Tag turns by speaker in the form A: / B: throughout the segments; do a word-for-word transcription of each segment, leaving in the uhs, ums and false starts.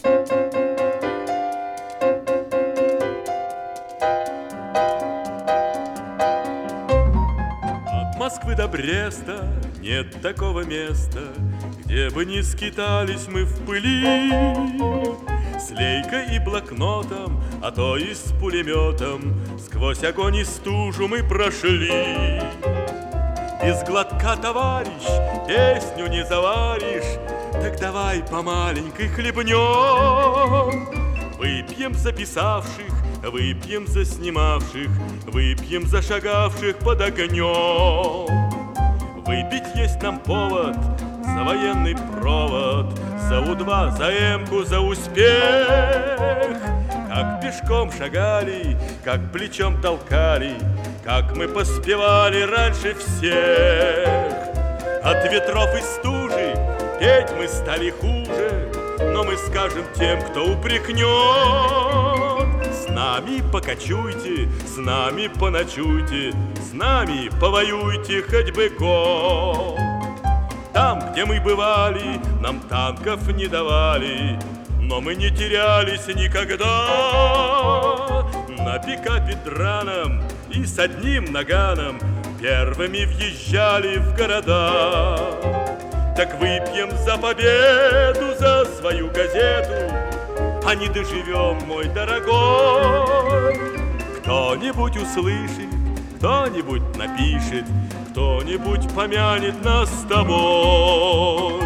A: От Москвы до Бреста нет такого места, где бы не скитались мы в пыли. С лейкой и блокнотом, а то и с пулеметом сквозь огонь и стужу мы прошли. Без глотка, товарищ, песню не заваришь, так давай по маленькой хлебнем. Выпьем за писавших, выпьем за снимавших, выпьем за шагавших под огнем. Выпить есть нам повод за военный провод, за У-два, за Эмку, за успех. Как пешком шагали, как плечом толкали, как мы поспевали раньше всех. От ветров и стужи петь мы стали хуже, но мы скажем тем, кто упрекнет: с нами покочуйте, с нами поночуйте, с нами повоюйте хоть бы год. Там, где мы бывали, нам танков не давали, но мы не терялись никогда. На пикапе драном и с одним наганом первыми въезжали в города. Так выпьем за победу, за свою газету, а не доживем, мой дорогой. Кто-нибудь услышит, кто-нибудь напишет, кто-нибудь помянет нас с тобой.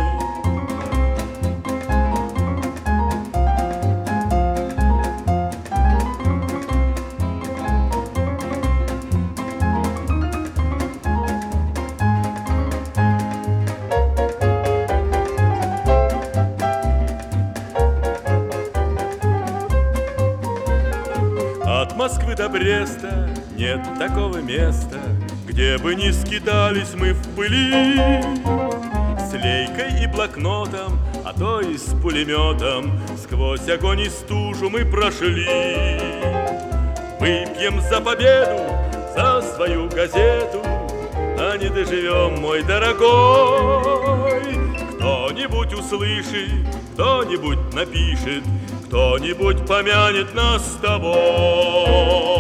A: От Москвы до Бреста нет такого места, где бы не скитались мы в пыли. С лейкой и блокнотом, а то и с пулеметом сквозь огонь и стужу мы прошли. Выпьем за победу, за свою газету, а не доживем, мой дорогой. Кто-нибудь услышит, кто-нибудь напишет, кто-нибудь помянет нас с тобой.